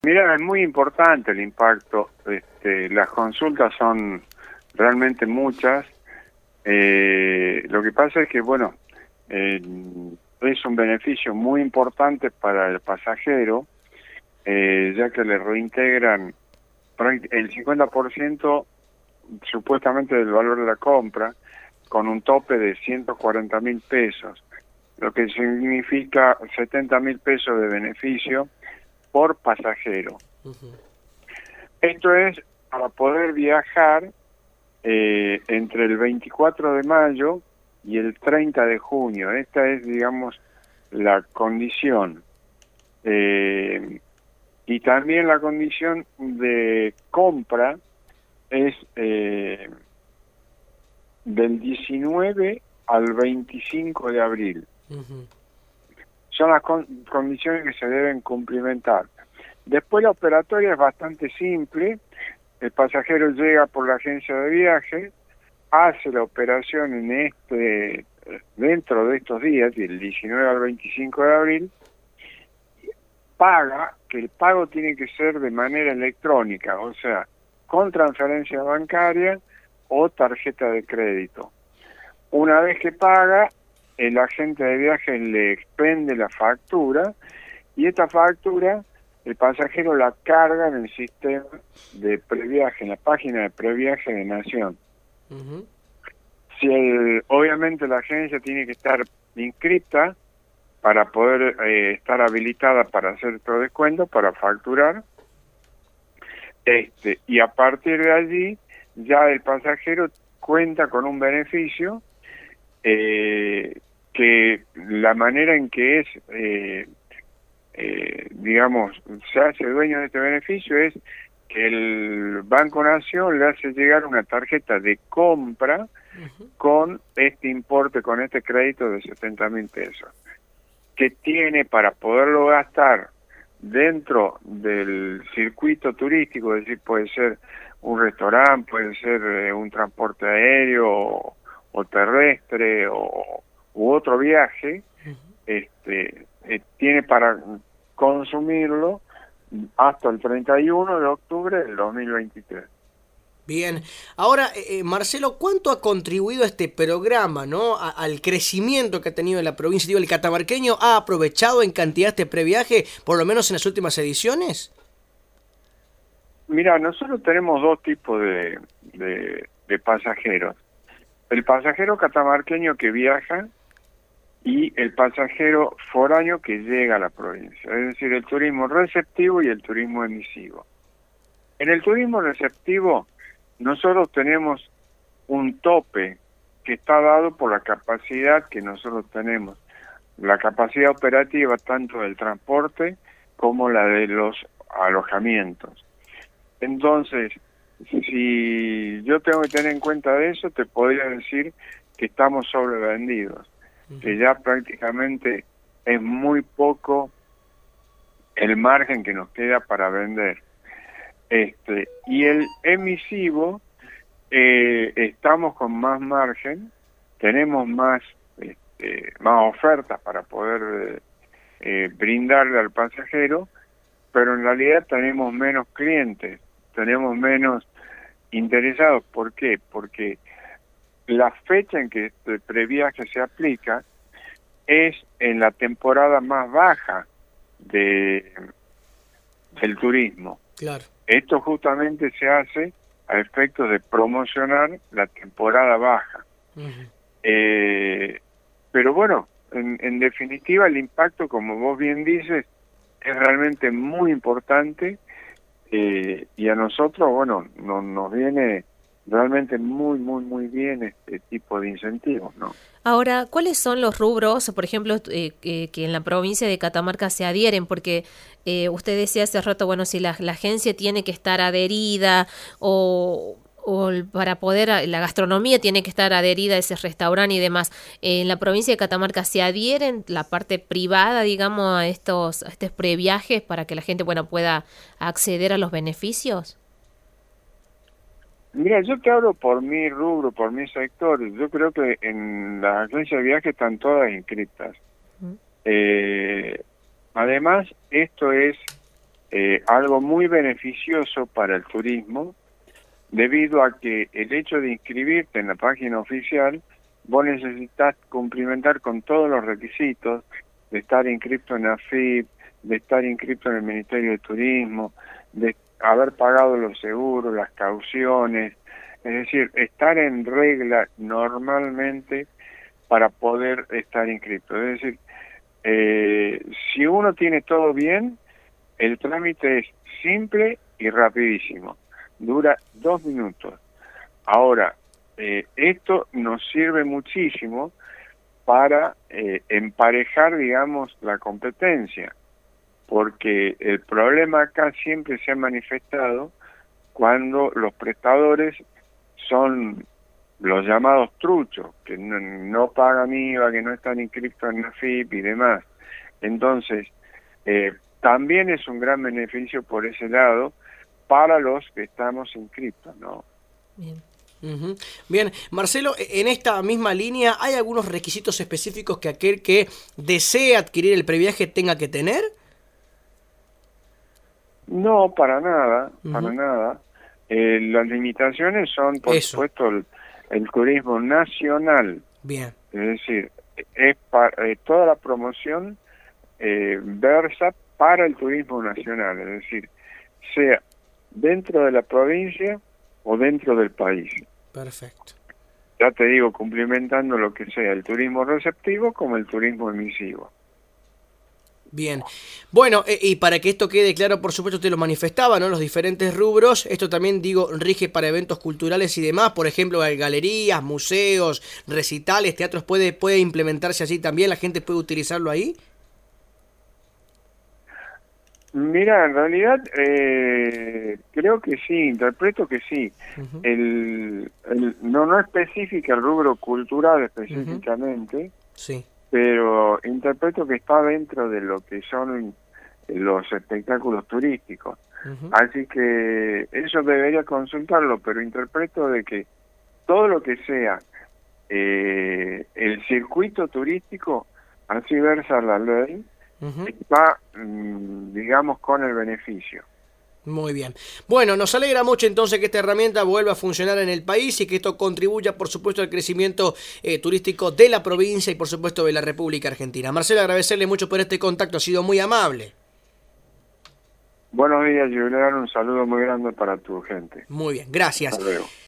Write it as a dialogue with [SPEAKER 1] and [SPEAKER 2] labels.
[SPEAKER 1] Mira, es muy importante el impacto. Las consultas son realmente muchas. Lo que pasa es que, bueno, es un beneficio muy importante para el pasajero, ya que le reintegran el 50% supuestamente del valor de la compra, con un tope de 140.000 pesos, lo que significa 70.000 pesos de beneficio por pasajero. Esto es para poder viajar entre el 24 de mayo y el 30 de junio. Esta es, digamos, la condición. Y también la condición de compra es del 19 al 25 de abril. Son las condiciones que se deben cumplimentar. Después la operatoria es bastante simple. El pasajero llega por la agencia de viaje, hace la operación dentro de estos días, del 19 al 25 de abril, paga, que el pago tiene que ser de manera electrónica, o sea, con transferencia bancaria o tarjeta de crédito. Una vez que paga, el agente de viaje le expende la factura y esta factura el pasajero la carga en el sistema de previaje, en la página de previaje de Nación. Obviamente la agencia tiene que estar inscripta para poder estar habilitada para hacer todo descuento, para facturar. Y a partir de allí ya el pasajero cuenta con un beneficio que la manera en que es digamos, se hace dueño de este beneficio es que el Banco Nación le hace llegar una tarjeta de compra con este importe, con este crédito de 70.000 pesos, que tiene para poderlo gastar dentro del circuito turístico, es decir, puede ser un restaurante, puede ser un transporte aéreo o terrestre u otro viaje, tiene para consumirlo hasta el 31 de octubre del 2023.
[SPEAKER 2] Bien, ahora Marcelo, ¿cuánto ha contribuido este programa, ¿no? Al crecimiento que ha tenido en la provincia? Digo, ¿el catamarqueño ha aprovechado en cantidad este previaje, por lo menos en las últimas ediciones?
[SPEAKER 1] Mira, nosotros tenemos dos tipos de pasajeros. El pasajero catamarqueño que viaja y el pasajero foráneo que llega a la provincia, es decir, el turismo receptivo y el turismo emisivo. En el turismo receptivo nosotros tenemos un tope que está dado por la capacidad que nosotros tenemos, la capacidad operativa tanto del transporte como la de los alojamientos. Entonces, si yo tengo que tener en cuenta de eso, te podría decir que estamos sobrevendidos, que ya prácticamente es muy poco el margen que nos queda para vender. Y el emisivo, estamos con más margen, tenemos más ofertas para poder brindarle al pasajero, pero en realidad tenemos menos clientes, tenemos menos interesados. ¿Por qué? Porque la fecha en que este previaje se aplica es en la temporada más baja del turismo.
[SPEAKER 2] Claro.
[SPEAKER 1] Esto justamente se hace a efectos de promocionar la temporada baja. Pero bueno, en definitiva el impacto, como vos bien dices, es realmente muy importante, y a nosotros, bueno, nos viene realmente muy bien este tipo de incentivos, ¿no?
[SPEAKER 3] Ahora, ¿cuáles son los rubros, por ejemplo, que en la provincia de Catamarca se adhieren? Porque usted decía hace rato, bueno, si la agencia tiene que estar adherida o para poder, la gastronomía tiene que estar adherida a ese restaurante y demás. En la provincia de Catamarca se adhieren la parte privada, digamos, a estos previajes para que la gente, bueno, pueda acceder a los beneficios.
[SPEAKER 1] Mira, yo te hablo por mi rubro, por mi sector. Yo creo que en las agencias de viaje están todas inscritas. Además, esto es algo muy beneficioso para el turismo, debido a que el hecho de inscribirte en la página oficial, vos necesitas cumplimentar con todos los requisitos de estar inscrito en AFIP, de estar inscrito en el Ministerio de Turismo, de haber pagado los seguros, las cauciones, es decir, estar en regla normalmente para poder estar inscrito. Es decir, si uno tiene todo bien, el trámite es simple y rapidísimo. Dura 2 minutos. Ahora, esto nos sirve muchísimo para emparejar, digamos, la competencia, porque el problema acá siempre se ha manifestado cuando los prestadores son los llamados truchos, que no pagan IVA, que no están inscritos en AFIP y demás. Entonces, también es un gran beneficio por ese lado para los que estamos inscritos, ¿no?
[SPEAKER 2] Bien. Bien, Marcelo, en esta misma línea, ¿hay algunos requisitos específicos que aquel que desee adquirir el previaje tenga que tener?
[SPEAKER 1] No, para nada, para nada. Las limitaciones son, por supuesto, el turismo nacional.
[SPEAKER 2] Bien.
[SPEAKER 1] Es decir, es toda la promoción versa para el turismo nacional, es decir, sea dentro de la provincia o dentro del país.
[SPEAKER 2] Perfecto.
[SPEAKER 1] Ya te digo, cumplimentando lo que sea el turismo receptivo como el turismo emisivo.
[SPEAKER 2] Bien. Bueno, y para que esto quede claro, por supuesto, usted lo manifestaba, ¿no? Los diferentes rubros. Esto también, digo, rige para eventos culturales y demás. Por ejemplo, galerías, museos, recitales, teatros. ¿Puede implementarse así también? ¿La gente puede utilizarlo ahí?
[SPEAKER 1] Mira, en realidad creo que sí, interpreto que sí. No especifica el rubro cultural específicamente,
[SPEAKER 2] sí,
[SPEAKER 1] pero interpreto que está dentro de lo que son los espectáculos turísticos. Así que eso debería consultarlo, pero interpreto de que todo lo que sea el circuito turístico, así versa la ley, está, digamos, con el beneficio.
[SPEAKER 2] Muy bien. Bueno, nos alegra mucho entonces que esta herramienta vuelva a funcionar en el país y que esto contribuya, por supuesto, al crecimiento turístico de la provincia y, por supuesto, de la República Argentina. Marcelo, agradecerle mucho por este contacto, ha sido muy amable.
[SPEAKER 1] Buenos días, Julián, un saludo muy grande para tu gente.
[SPEAKER 2] Muy bien, gracias.
[SPEAKER 1] Hasta luego.